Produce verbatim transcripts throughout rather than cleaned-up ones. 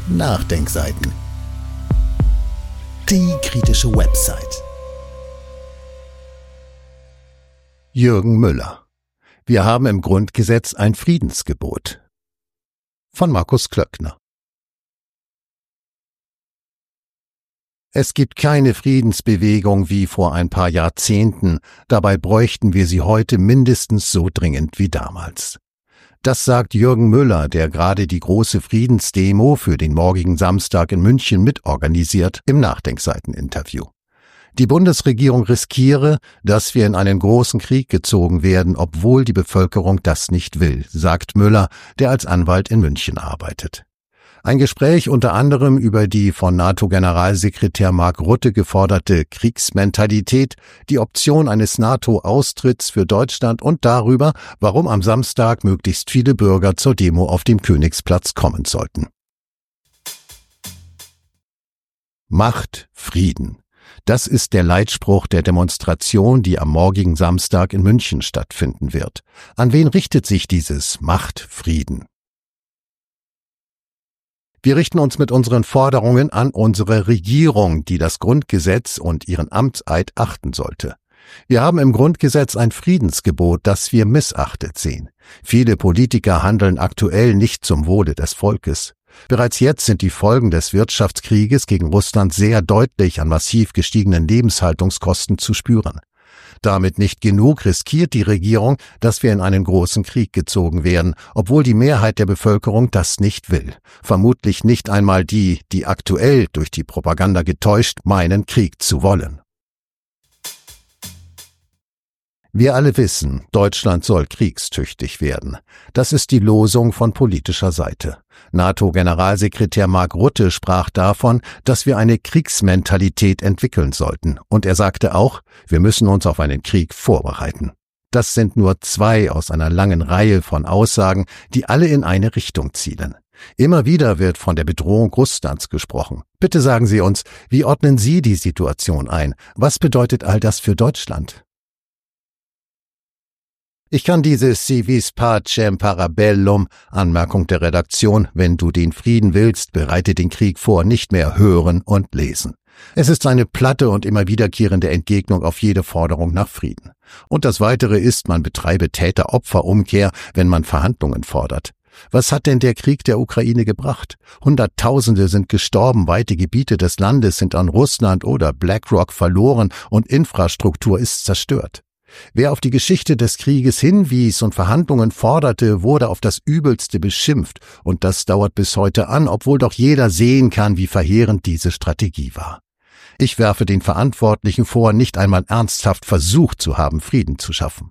Nachdenkseiten. Die kritische Website. Jürgen Müller. Wir haben im Grundgesetz ein Friedensgebot. Von Markus Klöckner. Es gibt keine Friedensbewegung wie vor ein paar Jahrzehnten, dabei bräuchten wir sie heute mindestens so dringend wie damals. Das sagt Jürgen Müller, der gerade die große Friedensdemo für den morgigen Samstag in München mitorganisiert, im Nachdenkseiten-Interview. Die Bundesregierung riskiere, dass wir in einen großen Krieg gezogen werden, obwohl die Bevölkerung das nicht will, sagt Müller, der als Anwalt in München arbeitet. Ein Gespräch unter anderem über die von NATO-Generalsekretär Mark Rutte geforderte Kriegsmentalität, die Option eines NATO-Austritts für Deutschland und darüber, warum am Samstag möglichst viele Bürger zur Demo auf dem Königsplatz kommen sollten. Macht Frieden. Das ist der Leitspruch der Demonstration, die am morgigen Samstag in München stattfinden wird. An wen richtet sich dieses Macht Frieden? Wir richten uns mit unseren Forderungen an unsere Regierung, die das Grundgesetz und ihren Amtseid achten sollte. Wir haben im Grundgesetz ein Friedensgebot, das wir missachtet sehen. Viele Politiker handeln aktuell nicht zum Wohle des Volkes. Bereits jetzt sind die Folgen des Wirtschaftskrieges gegen Russland sehr deutlich an massiv gestiegenen Lebenshaltungskosten zu spüren. Damit nicht genug riskiert die Regierung, dass wir in einen großen Krieg gezogen werden, obwohl die Mehrheit der Bevölkerung das nicht will. Vermutlich nicht einmal die, die aktuell durch die Propaganda getäuscht meinen, Krieg zu wollen. Wir alle wissen, Deutschland soll kriegstüchtig werden. Das ist die Losung von politischer Seite. NATO-Generalsekretär Mark Rutte sprach davon, dass wir eine Kriegsmentalität entwickeln sollten. Und er sagte auch, wir müssen uns auf einen Krieg vorbereiten. Das sind nur zwei aus einer langen Reihe von Aussagen, die alle in eine Richtung zielen. Immer wieder wird von der Bedrohung Russlands gesprochen. Bitte sagen Sie uns, wie ordnen Sie die Situation ein? Was bedeutet all das für Deutschland? Ich kann diese Si vis pacem para bellum, Anmerkung der Redaktion, wenn du den Frieden willst, bereite den Krieg vor, nicht mehr hören und lesen. Es ist eine platte und immer wiederkehrende Entgegnung auf jede Forderung nach Frieden. Und das Weitere ist, man betreibe Täter-Opfer-Umkehr, wenn man Verhandlungen fordert. Was hat denn der Krieg der Ukraine gebracht? Hunderttausende sind gestorben, weite Gebiete des Landes sind an Russland oder BlackRock verloren und Infrastruktur ist zerstört. Wer auf die Geschichte des Krieges hinwies und Verhandlungen forderte, wurde auf das Übelste beschimpft, und das dauert bis heute an, obwohl doch jeder sehen kann, wie verheerend diese Strategie war. Ich werfe den Verantwortlichen vor, nicht einmal ernsthaft versucht zu haben, Frieden zu schaffen.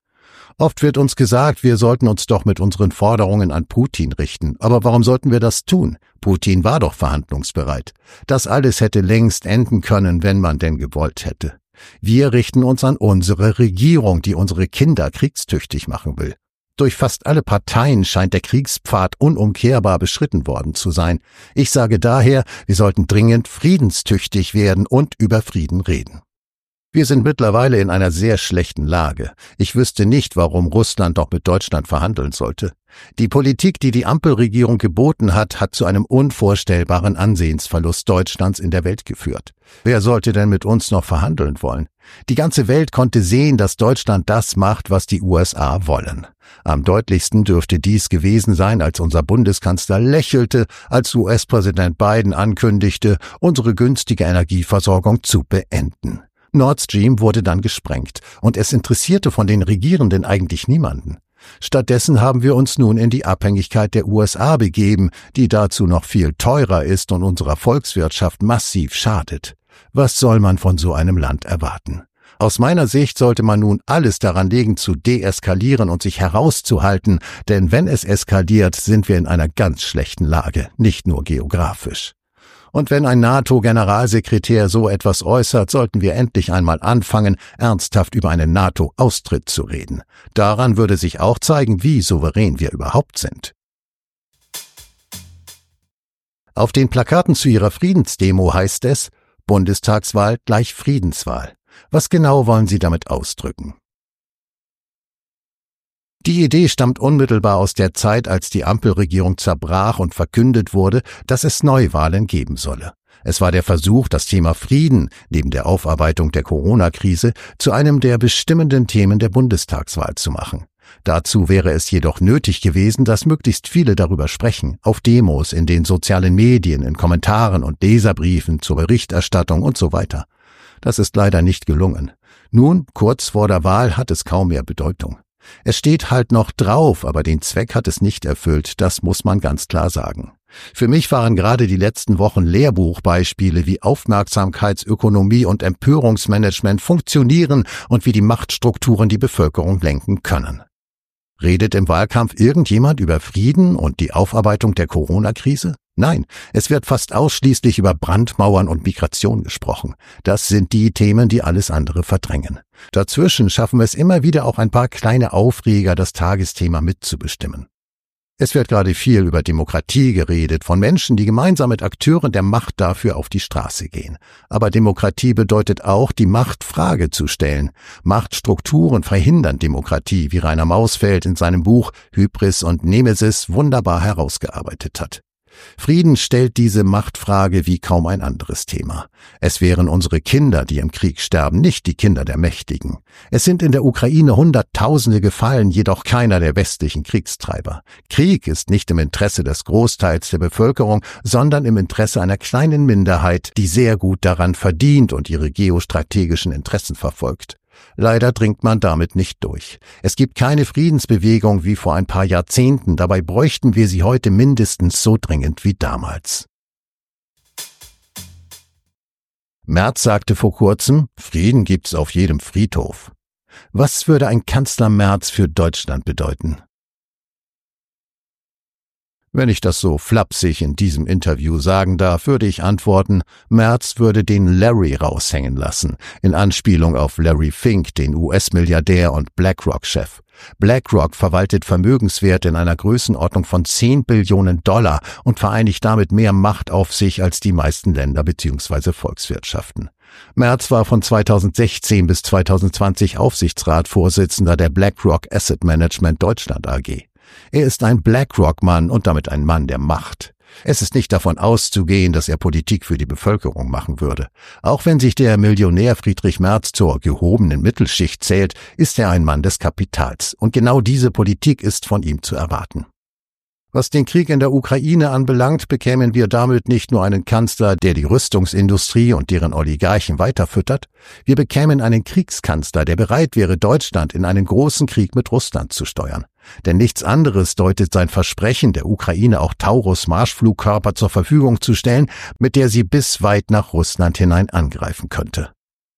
Oft wird uns gesagt, wir sollten uns doch mit unseren Forderungen an Putin richten. Aber warum sollten wir das tun? Putin war doch verhandlungsbereit. Das alles hätte längst enden können, wenn man denn gewollt hätte. Wir richten uns an unsere Regierung, die unsere Kinder kriegstüchtig machen will. Durch fast alle Parteien scheint der Kriegspfad unumkehrbar beschritten worden zu sein. Ich sage daher, wir sollten dringend friedenstüchtig werden und über Frieden reden. Wir sind mittlerweile in einer sehr schlechten Lage. Ich wüsste nicht, warum Russland doch mit Deutschland verhandeln sollte. Die Politik, die die Ampelregierung geboten hat, hat zu einem unvorstellbaren Ansehensverlust Deutschlands in der Welt geführt. Wer sollte denn mit uns noch verhandeln wollen? Die ganze Welt konnte sehen, dass Deutschland das macht, was die U S A wollen. Am deutlichsten dürfte dies gewesen sein, als unser Bundeskanzler lächelte, als U S-Präsident Biden ankündigte, unsere günstige Energieversorgung zu beenden. Nord Stream wurde dann gesprengt, und es interessierte von den Regierenden eigentlich niemanden. Stattdessen haben wir uns nun in die Abhängigkeit der U S A begeben, die dazu noch viel teurer ist und unserer Volkswirtschaft massiv schadet. Was soll man von so einem Land erwarten? Aus meiner Sicht sollte man nun alles daran legen, zu deeskalieren und sich herauszuhalten, denn wenn es eskaliert, sind wir in einer ganz schlechten Lage, nicht nur geografisch. Und wenn ein NATO-Generalsekretär so etwas äußert, sollten wir endlich einmal anfangen, ernsthaft über einen NATO-Austritt zu reden. Daran würde sich auch zeigen, wie souverän wir überhaupt sind. Auf den Plakaten zu ihrer Friedensdemo heißt es, Bundestagswahl gleich Friedenswahl. Was genau wollen Sie damit ausdrücken? Die Idee stammt unmittelbar aus der Zeit, als die Ampelregierung zerbrach und verkündet wurde, dass es Neuwahlen geben solle. Es war der Versuch, das Thema Frieden, neben der Aufarbeitung der Corona-Krise, zu einem der bestimmenden Themen der Bundestagswahl zu machen. Dazu wäre es jedoch nötig gewesen, dass möglichst viele darüber sprechen, auf Demos, in den sozialen Medien, in Kommentaren und Leserbriefen, zur Berichterstattung und so weiter. Das ist leider nicht gelungen. Nun, kurz vor der Wahl, hat es kaum mehr Bedeutung. Es steht halt noch drauf, aber den Zweck hat es nicht erfüllt, das muss man ganz klar sagen. Für mich waren gerade die letzten Wochen Lehrbuchbeispiele, wie Aufmerksamkeitsökonomie und Empörungsmanagement funktionieren und wie die Machtstrukturen die Bevölkerung lenken können. Redet im Wahlkampf irgendjemand über Frieden und die Aufarbeitung der Corona-Krise? Nein, es wird fast ausschließlich über Brandmauern und Migration gesprochen. Das sind die Themen, die alles andere verdrängen. Dazwischen schaffen es immer wieder auch ein paar kleine Aufreger, das Tagesthema mitzubestimmen. Es wird gerade viel über Demokratie geredet, von Menschen, die gemeinsam mit Akteuren der Macht dafür auf die Straße gehen. Aber Demokratie bedeutet auch, die Machtfrage zu stellen. Machtstrukturen verhindern Demokratie, wie Rainer Mausfeld in seinem Buch Hybris und Nemesis wunderbar herausgearbeitet hat. Frieden stellt diese Machtfrage wie kaum ein anderes Thema. Es wären unsere Kinder, die im Krieg sterben, nicht die Kinder der Mächtigen. Es sind in der Ukraine Hunderttausende gefallen, jedoch keiner der westlichen Kriegstreiber. Krieg ist nicht im Interesse des Großteils der Bevölkerung, sondern im Interesse einer kleinen Minderheit, die sehr gut daran verdient und ihre geostrategischen Interessen verfolgt. Leider dringt man damit nicht durch. Es gibt keine Friedensbewegung wie vor ein paar Jahrzehnten, dabei bräuchten wir sie heute mindestens so dringend wie damals. Merz sagte vor kurzem, Frieden gibt's auf jedem Friedhof. Was würde ein Kanzler Merz für Deutschland bedeuten? Wenn ich das so flapsig in diesem Interview sagen darf, würde ich antworten, Merz würde den Larry raushängen lassen, in Anspielung auf Larry Fink, den U S-Milliardär und BlackRock-Chef. BlackRock verwaltet Vermögenswerte in einer Größenordnung von zehn Billionen Dollar und vereinigt damit mehr Macht auf sich als die meisten Länder bzw. Volkswirtschaften. Merz war von zweitausendsechzehn bis zweitausendzwanzig Aufsichtsratsvorsitzender der BlackRock Asset Management Deutschland A G. Er ist ein BlackRock-Mann und damit ein Mann der Macht. Es ist nicht davon auszugehen, dass er Politik für die Bevölkerung machen würde. Auch wenn sich der Millionär Friedrich Merz zur gehobenen Mittelschicht zählt, ist er ein Mann des Kapitals. Und genau diese Politik ist von ihm zu erwarten. Was den Krieg in der Ukraine anbelangt, bekämen wir damit nicht nur einen Kanzler, der die Rüstungsindustrie und deren Oligarchen weiterfüttert, wir bekämen einen Kriegskanzler, der bereit wäre, Deutschland in einen großen Krieg mit Russland zu steuern. Denn nichts anderes deutet sein Versprechen, der Ukraine auch Taurus-Marschflugkörper zur Verfügung zu stellen, mit der sie bis weit nach Russland hinein angreifen könnte.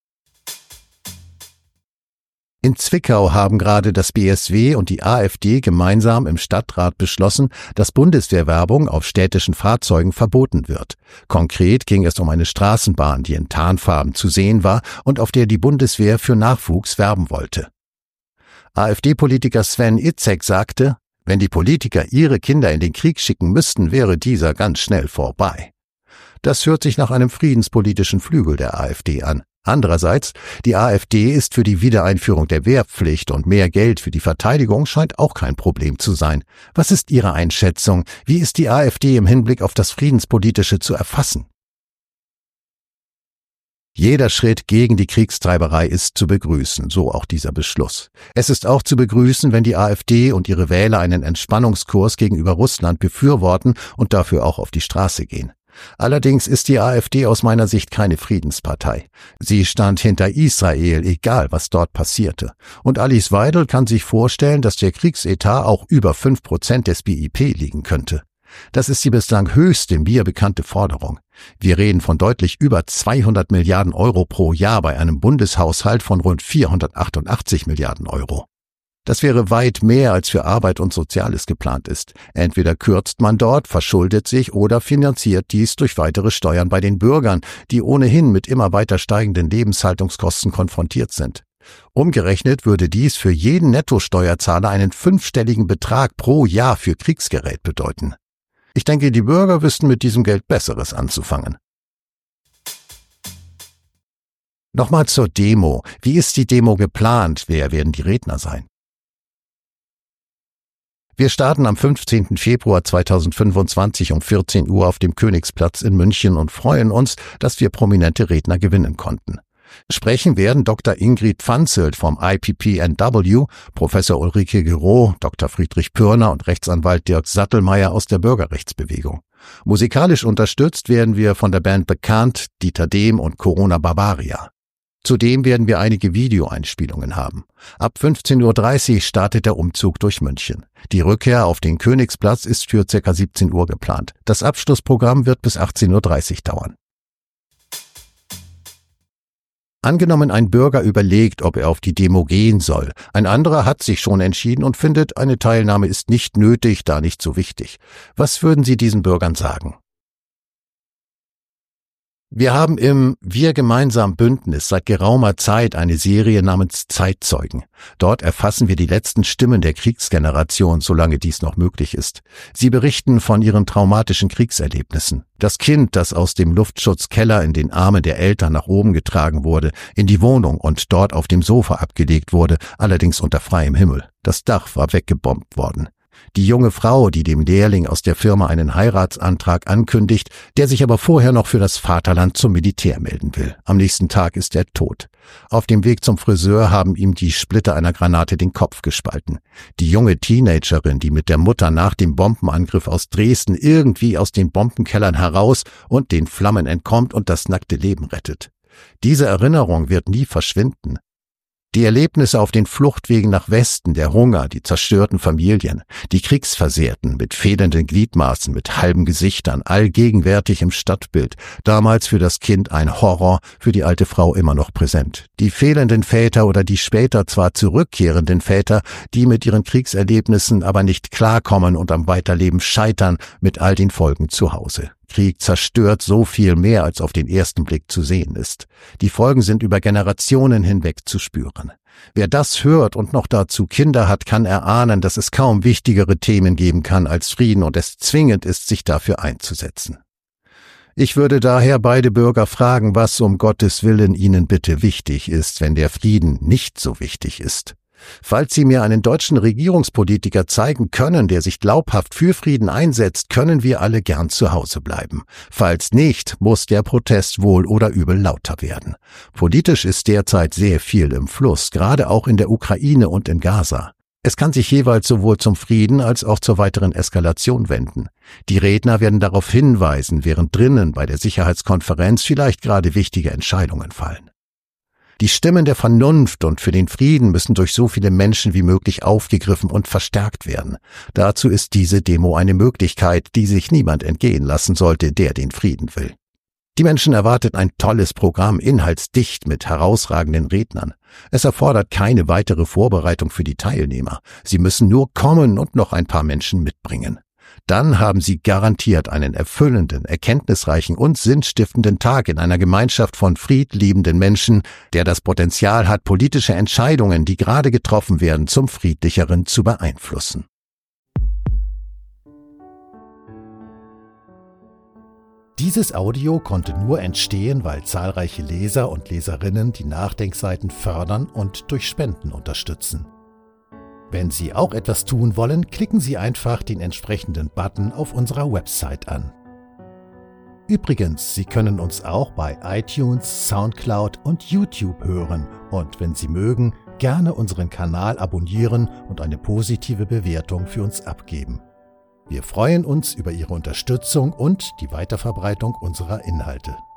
In Zwickau haben gerade das B S W und die AfD gemeinsam im Stadtrat beschlossen, dass Bundeswehrwerbung auf städtischen Fahrzeugen verboten wird. Konkret ging es um eine Straßenbahn, die in Tarnfarben zu sehen war und auf der die Bundeswehr für Nachwuchs werben wollte. AfD-Politiker Sven Itzek sagte, wenn die Politiker ihre Kinder in den Krieg schicken müssten, wäre dieser ganz schnell vorbei. Das hört sich nach einem friedenspolitischen Flügel der AfD an. Andererseits, die AfD ist für die Wiedereinführung der Wehrpflicht und mehr Geld für die Verteidigung scheint auch kein Problem zu sein. Was ist Ihre Einschätzung? Wie ist die AfD im Hinblick auf das Friedenspolitische zu erfassen? Jeder Schritt gegen die Kriegstreiberei ist zu begrüßen, so auch dieser Beschluss. Es ist auch zu begrüßen, wenn die AfD und ihre Wähler einen Entspannungskurs gegenüber Russland befürworten und dafür auch auf die Straße gehen. Allerdings ist die AfD aus meiner Sicht keine Friedenspartei. Sie stand hinter Israel, egal was dort passierte. Und Alice Weidel kann sich vorstellen, dass der Kriegsetat auch über fünf Prozent des B I P liegen könnte. Das ist die bislang höchste mir bekannte Forderung. Wir reden von deutlich über zweihundert Milliarden Euro pro Jahr bei einem Bundeshaushalt von rund vierhundertachtundachtzig Milliarden Euro. Das wäre weit mehr, als für Arbeit und Soziales geplant ist. Entweder kürzt man dort, verschuldet sich oder finanziert dies durch weitere Steuern bei den Bürgern, die ohnehin mit immer weiter steigenden Lebenshaltungskosten konfrontiert sind. Umgerechnet würde dies für jeden Nettosteuerzahler einen fünfstelligen Betrag pro Jahr für Kriegsgerät bedeuten. Ich denke, die Bürger wüssten mit diesem Geld Besseres anzufangen. Nochmal zur Demo. Wie ist die Demo geplant? Wer werden die Redner sein? Wir starten am fünfzehnten Februar zweitausendfünfundzwanzig um vierzehn Uhr auf dem Königsplatz in München und freuen uns, dass wir prominente Redner gewinnen konnten. Sprechen werden Doktor Ingrid Pfanzelt vom I P P N W, Professor Ulrike Gero, Doktor Friedrich Pürner und Rechtsanwalt Dirk Sattelmeier aus der Bürgerrechtsbewegung. Musikalisch unterstützt werden wir von der Band Bekannt, Dieter Dehm und Corona Bavaria. Zudem werden wir einige Videoeinspielungen haben. Ab fünfzehn Uhr dreißig startet der Umzug durch München. Die Rückkehr auf den Königsplatz ist für ca. siebzehn Uhr geplant. Das Abschlussprogramm wird bis achtzehn Uhr dreißig dauern. Angenommen, ein Bürger überlegt, ob er auf die Demo gehen soll. Ein anderer hat sich schon entschieden und findet, eine Teilnahme ist nicht nötig, da nicht so wichtig. Was würden Sie diesen Bürgern sagen? Wir haben im Wir gemeinsam Bündnis seit geraumer Zeit eine Serie namens Zeitzeugen. Dort erfassen wir die letzten Stimmen der Kriegsgeneration, solange dies noch möglich ist. Sie berichten von ihren traumatischen Kriegserlebnissen. Das Kind, das aus dem Luftschutzkeller in den Armen der Eltern nach oben getragen wurde, in die Wohnung und dort auf dem Sofa abgelegt wurde, allerdings unter freiem Himmel. Das Dach war weggebombt worden. Die junge Frau, die dem Lehrling aus der Firma einen Heiratsantrag ankündigt, der sich aber vorher noch für das Vaterland zum Militär melden will. Am nächsten Tag ist er tot. Auf dem Weg zum Friseur haben ihm die Splitter einer Granate den Kopf gespalten. Die junge Teenagerin, die mit der Mutter nach dem Bombenangriff aus Dresden irgendwie aus den Bombenkellern heraus und den Flammen entkommt und das nackte Leben rettet. Diese Erinnerung wird nie verschwinden. Die Erlebnisse auf den Fluchtwegen nach Westen, der Hunger, die zerstörten Familien, die Kriegsversehrten mit fehlenden Gliedmaßen, mit halben Gesichtern, allgegenwärtig im Stadtbild, damals für das Kind ein Horror, für die alte Frau immer noch präsent. Die fehlenden Väter oder die später zwar zurückkehrenden Väter, die mit ihren Kriegserlebnissen aber nicht klarkommen und am Weiterleben scheitern, mit all den Folgen zu Hause. Krieg zerstört so viel mehr, als auf den ersten Blick zu sehen ist. Die Folgen sind über Generationen hinweg zu spüren. Wer das hört und noch dazu Kinder hat, kann erahnen, dass es kaum wichtigere Themen geben kann als Frieden und es zwingend ist, sich dafür einzusetzen. Ich würde daher beide Bürger fragen, was um Gottes Willen ihnen bitte wichtig ist, wenn der Frieden nicht so wichtig ist. Falls Sie mir einen deutschen Regierungspolitiker zeigen können, der sich glaubhaft für Frieden einsetzt, können wir alle gern zu Hause bleiben. Falls nicht, muss der Protest wohl oder übel lauter werden. Politisch ist derzeit sehr viel im Fluss, gerade auch in der Ukraine und in Gaza. Es kann sich jeweils sowohl zum Frieden als auch zur weiteren Eskalation wenden. Die Redner werden darauf hinweisen, während drinnen bei der Sicherheitskonferenz vielleicht gerade wichtige Entscheidungen fallen. Die Stimmen der Vernunft und für den Frieden müssen durch so viele Menschen wie möglich aufgegriffen und verstärkt werden. Dazu ist diese Demo eine Möglichkeit, die sich niemand entgehen lassen sollte, der den Frieden will. Die Menschen erwartet ein tolles Programm, inhaltsdicht mit herausragenden Rednern. Es erfordert keine weitere Vorbereitung für die Teilnehmer. Sie müssen nur kommen und noch ein paar Menschen mitbringen. Dann haben Sie garantiert einen erfüllenden, erkenntnisreichen und sinnstiftenden Tag in einer Gemeinschaft von friedliebenden Menschen, der das Potenzial hat, politische Entscheidungen, die gerade getroffen werden, zum Friedlicheren zu beeinflussen. Dieses Audio konnte nur entstehen, weil zahlreiche Leser und Leserinnen die Nachdenkseiten fördern und durch Spenden unterstützen. Wenn Sie auch etwas tun wollen, klicken Sie einfach den entsprechenden Button auf unserer Website an. Übrigens, Sie können uns auch bei iTunes, Soundcloud und YouTube hören und wenn Sie mögen, gerne unseren Kanal abonnieren und eine positive Bewertung für uns abgeben. Wir freuen uns über Ihre Unterstützung und die Weiterverbreitung unserer Inhalte.